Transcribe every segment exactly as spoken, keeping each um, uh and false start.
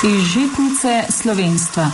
Iz žitnice slovenstva.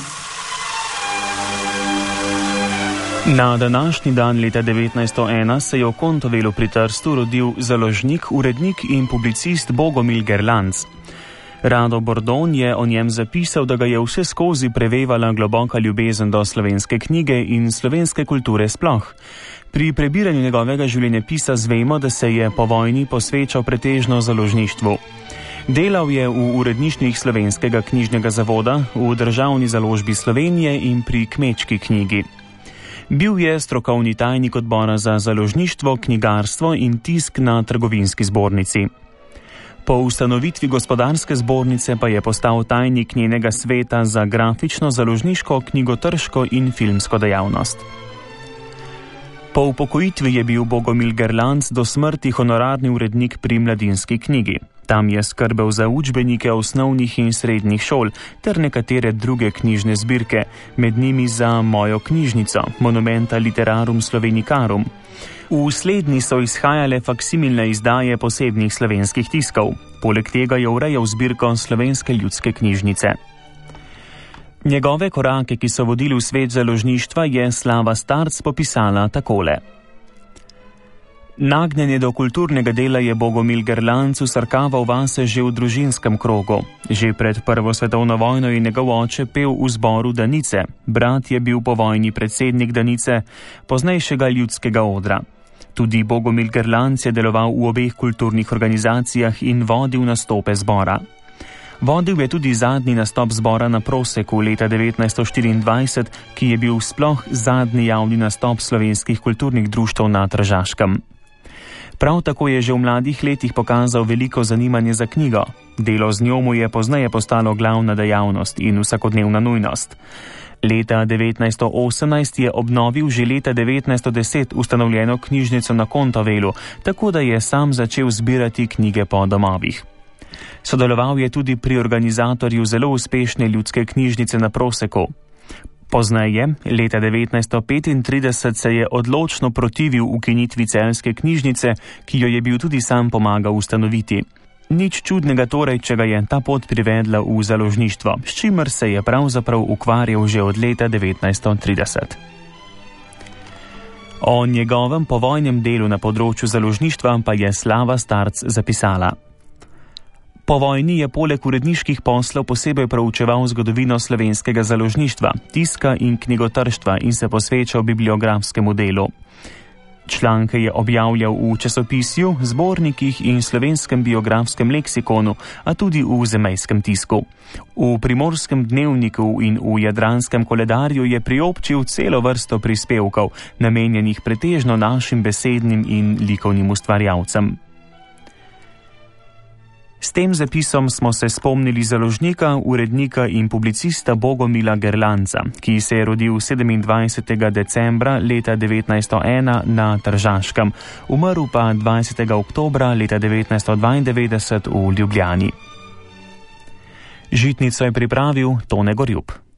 Na današnji dan leta devetnajststo ena se je v Kontovelu pri Trstu rodil založnik, urednik in publicist Bogomil Gerlanc. Rado Bordon je o njem zapisal, da ga je vse skozi prevevala globoka ljubezen do slovenske knjige in slovenske kulture sploh. Pri prebiranju njegovega življenjepisa zvemo, da se je po vojni posvečal pretežno založništvu. Delal je v uredništvih Slovenskega knjižnega zavoda, v Državni založbi Slovenije in pri Kmečki knjigi. Bil je strokovni tajnik odbora za založništvo, knjigarstvo in tisk na Trgovinski zbornici. Po ustanovitvi Gospodarske zbornice pa je postal tajnik njenega sveta za grafično, založniško, knjigotrško in filmsko dejavnost. Po upokojitvi je bil Bogomil Gerlanc do smrti honorarni urednik pri Mladinski knjigi. Tam je skrbel za učbenike osnovnih in srednjih šol ter nekatere druge knjižne zbirke, med njimi za Mojo knjižnico, Monumenta Literarum Slovenicarum. V slednji so izhajale faksimilne izdaje posebnih slovenskih tiskov. Poleg tega je urejal zbirko Slovenske ljudske knjižnice. Njegove korake, ki so vodili v svet založništva, je Slava Starc popisala takole. Nagnjenje do kulturnega dela je Bogomil Gerlanc vsrkaval vase že v družinskem krogu. Že pred prvo svetovno vojno je njegov oče pel v zboru Danice, brat je bil po vojni predsednik Danice, poznejšega ljudskega odra. Tudi Bogomil Gerlanc je deloval v obeh kulturnih organizacijah in vodil nastope zbora. Vodil je tudi zadnji nastop zbora na Proseku leta devetnajststo štiriindvajset, ki je bil sploh zadnji javni nastop slovenskih kulturnih društev na Tržaškem. Prav tako je že v mladih letih pokazal veliko zanimanje za knjigo. Delo z njo mu je pozneje postalo glavna dejavnost in vsakodnevna nujnost. Leta devetnajststo osemnajst je obnovil že leta devetnajststo deset ustanovljeno knjižnico na Kontovelu, tako da je sam začel zbirati knjige po domovih. Sodeloval je tudi pri organizatorju zelo uspešne ljudske knjižnice na Proseku. Pozneje, leta devetnajststo petintrideset, se je odločno protivil ukinitvi celjske knjižnice, ki jo je bil tudi sam pomagal ustanoviti. Nič čudnega torej, če ga je ta pot privedla v založništvo, s čimer se je pravzaprav ukvarjal že od leta devetnajststo trideset. O njegovem povojnem delu na področju založništva pa je Slava Starc zapisala. Po vojni je poleg uredniških poslov posebej proučeval zgodovino slovenskega založništva, tiska in knjigotrštva in se posvečal bibliografskemu delu. Članke je objavljal v časopisju, zbornikih in slovenskem biografskem leksikonu, a tudi v zamejskem tisku. V Primorskem dnevniku in v Jadranskem koledarju je priobčil celo vrsto prispevkov, namenjenih pretežno našim besednim in likovnim ustvarjalcem. S tem zapisom smo se spomnili založnika, urednika in publicista Bogomila Gerlanca, ki se je rodil sedemindvajsetega decembra leta devetnajststo ena na Tržaškem, umrl pa dvajsetega oktobra leta devetnajststo dvaindevetdeset v Ljubljani. Žitnico je pripravil Tone Gorjup.